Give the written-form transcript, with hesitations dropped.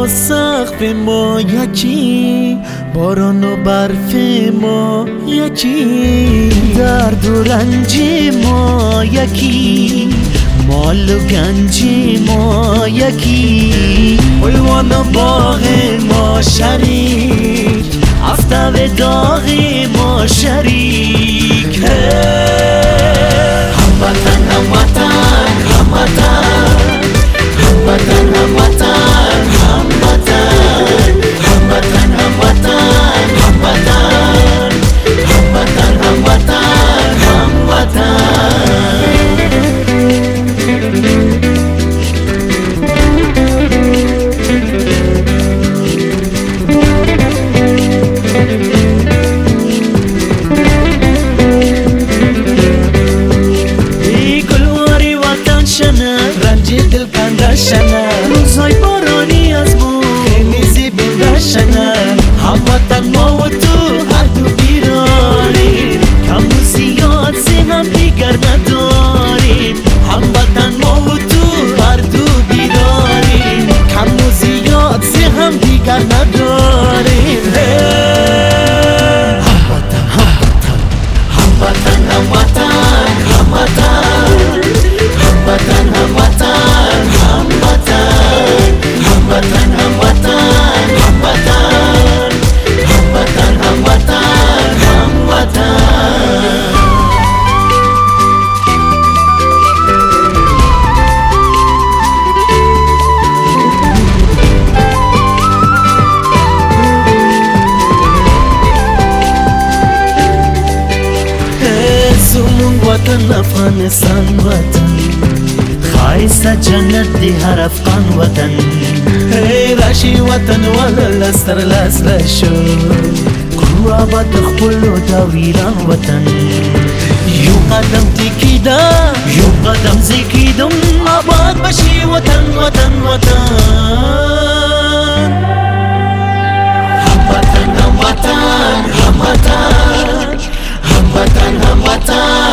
سقف ما یکی، باران و برف ما یکی، درد و رنج ما یکی، مال و گنج ما یکی، حیوان و باغ ما شریک، آفتاب داغ ما شریک. هموطن هموطن هموطن هموطن هموطن هموطن هموطن هموطن هموطن هموطن هموطن. رنج دل کنده شنه، روزهای بارانی از ما خیلی زیبنده شنه. هموطن ما و تو هر دو بیراریم، کم و زیاد سه هم دیگر نداریم. هموطن ما و تو هر دو بیراریم، کم و زیاد سه هم دیگر نداریم. هموطن هموطن هموطن هموطن هموطن هموطن هموطن هموطن هموطن هموطن هموطن هموطن هموطن. زمون وطن افغانستان وطن، خایسته جنت دی هر افغان وطن. ای راشي وطن ولا لستر لسر شو، کړو آباد خپلو دا ویران وطن. یو قدم تکیدا یو قدم زکیدم، آباد بشي وطن وطن وطن. هموطن هموطن هموطن هموطن هموطن